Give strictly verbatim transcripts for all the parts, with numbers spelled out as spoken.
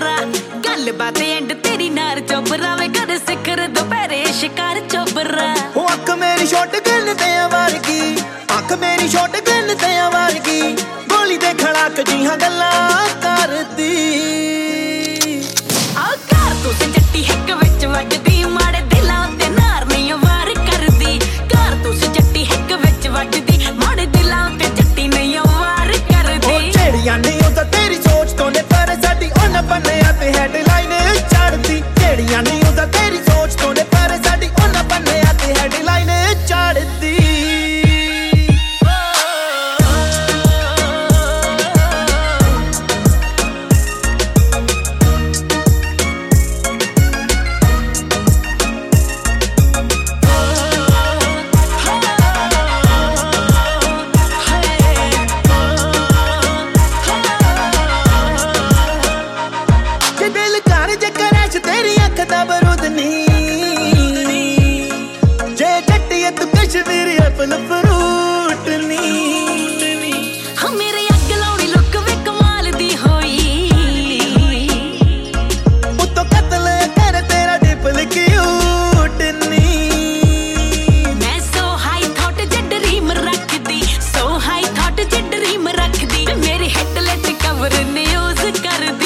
चोबरा गल बात एंड तेरी नार चोबरा वे कर सिखर दोपहरे शिकार चोबरा। अख मेरी शॉट गन ते वार की अख मेरी शॉट गन ते वार की गोली दे खड़ाक जिहां गल्लां करदी आ कार तू से जट्टी हिक विच वजदी माड़े दिलां ते नार नहीं वार करदी। कार तू से जट्टी हिक विच वजदी माड़े दिलां ते जट्टी नहीं वार करदी। ओ जेड़ियां नहीं उदा तेरी सोच तो ने पर साडी उन बन्निया ते हेडलाइन चढ़दी। जेड़ियां नहीं उदा तेरी सोच तो ने पर साडी उन बन्निया ते हेडलाइन चढ़दी। तेरी अख दा बरूद नी जे जट्टी तू कश्मीरी एप्पल फ्रूट नी। हाँ मेरे अग लाउनी लुक वे कमाल दी होई उत्तो कतल कर तेरा डिपल क्यूट नी। मैं सो हाई थॉट ज ड्रीम रखदी सो हाई थॉट ज ड्रीम रखदी मेरी हेडलाइट कवर न्यूज़ करदी।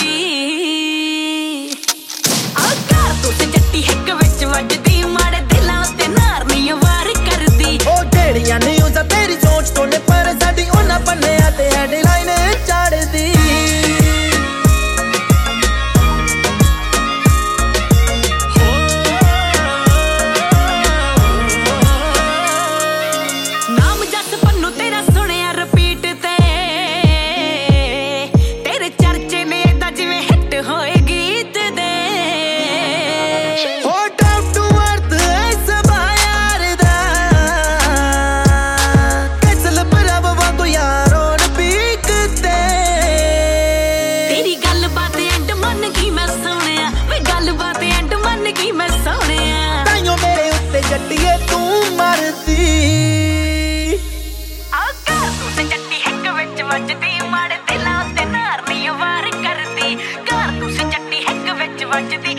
जट्टी हिक विच वजदी माड़े दिलां ते नार नहीं वार करदी। ओ जेड़ियां नहीं उदा तेरी सोच तो ने पर साडी उन्हां बन्निया ते हेडलाइन चढ़दी। नाम जस पन्नू तेरा सुनिया रिपीट ते तेरे चर्चे ने दा जिवें हिट होए गीत दे। जट्टीए तू मरदी आ कार तू से जट्टी हिक विच वजदी माड़े दिलां ते नार नहीं वार करदी। कार तू से जट्टी हिक विच वजदी